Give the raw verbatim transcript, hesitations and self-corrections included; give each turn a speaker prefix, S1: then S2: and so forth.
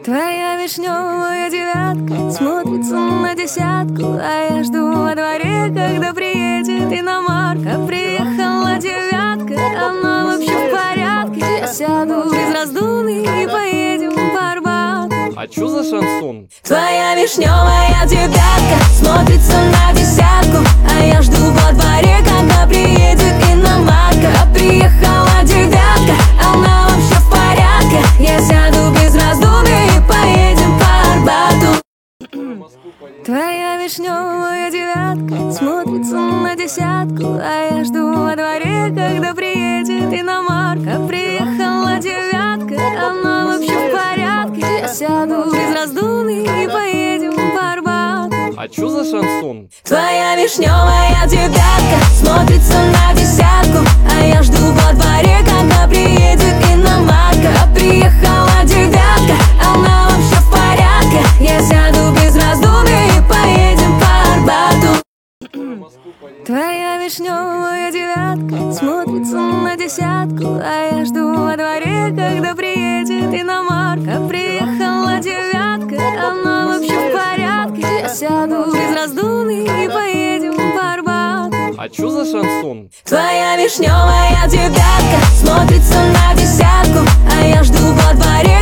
S1: Твоя вишневая девятка смотрится на десятку, а я жду во дворе, когда приедет иномарка. Приехала девятка, она вообще в порядке. Я сяду без раздумий и поедем по Арбату.
S2: А чё за шансон?
S1: Твоя вишневая девятка смотрится на десятку, а я жду во дворе, когда приедет иномарка. Приехала девятка, она вообще в порядке. Я сяду без раздумий и поедем по Арбату. Твоя вишневая девятка смотрится на десятку, а я жду во дворе, когда приедет иномарка. Приехала девятка, она вообще в порядке. Я сяду без раздумий и поедем по Арбату.
S2: А чё за шансон?
S1: Твоя вишневая девятка смотрится на десятку, а я жду во дворе, когда приедет иномарка. Приехала девятка, она вообще в порядке. Я сяду без раздумий и поедем по Арбату. Твоя вишневая девятка смотрится на десятку, а я жду во дворе, когда приедет иномарка. Приехала девятка, она вообще в порядке. Я сяду без раздумий и поедем по Арбату.
S2: А чё за шансон?
S1: Твоя вишневая девятка смотрится на десятку, а я жду во дворе,